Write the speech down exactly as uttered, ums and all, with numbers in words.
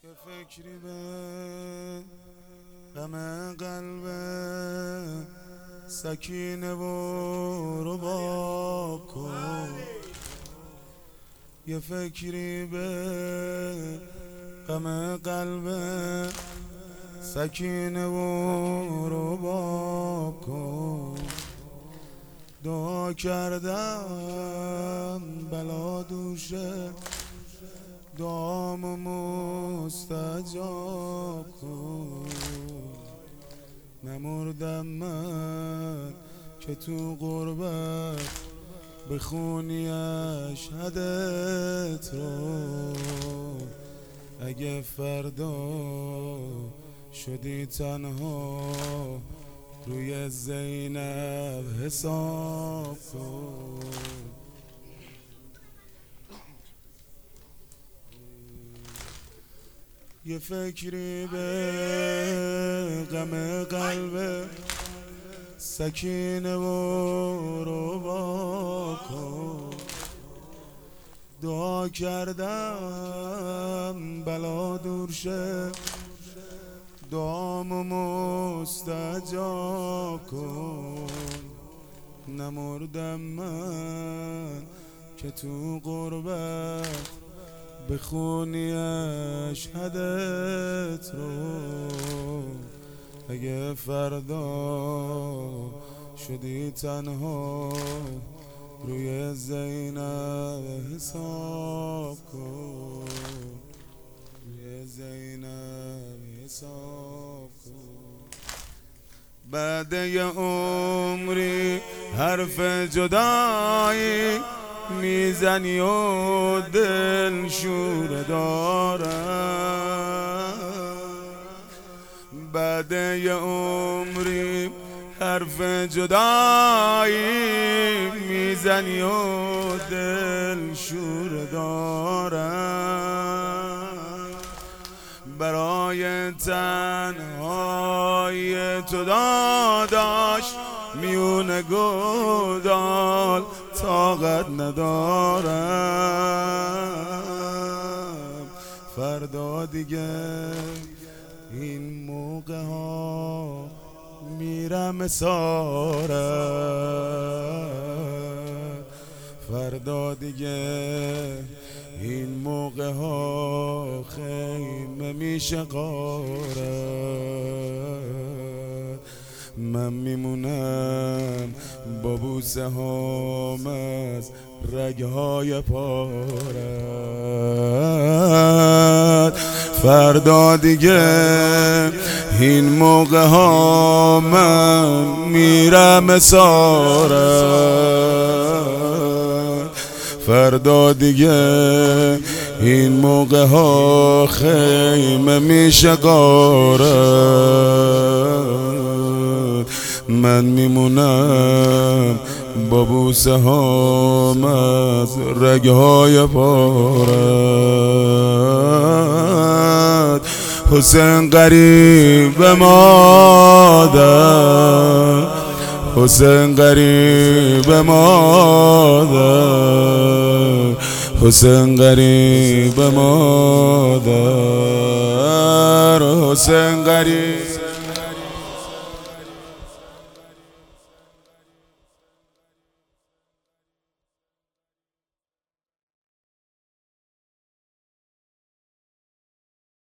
که فکری به غم قلب سکینه و رباب کن، یه فکری به غم قلب سکینه و رباب کن. دعا کردم بلا دوشه، دعامو مستجاب کن. نمردم من که تو غربت بخونی اشهدت رو. اگه فردا شدی تنها روی زینب حساب کن. یه فکری به غم قلب سکینه و رباب کن. دعا کردم بلا دور شه، دعامو مستجاب کن. نمردم من که تو غربت بخونی اشهدت رو. اگه فردا شدی تنها روی زینب حساب کن، روی زینب حساب کن. بعد یه عمری حرف جدایی میزنی و دل شوره دارم. بعد یه عمری حرف جدایی میزنی و دل شوره دارم. برای تنهای تو داداش میونه گودال طاقت ندارم. فردا دیگه این موقع ها میرم اسارت. فردا دیگه این موقع ها خیمه میشه غارت. من میمونم با بوسه هام از رگهای پارت. فردا دیگه این موقع ها من میرم اسارت. فردا دیگه این موقع ها خیمه میشه غارت. من میمونم با بوسه هام از رگهای پارت. حسین قریب مادر، حسین قریب مادر، حسین قریب مادر، حسین قریب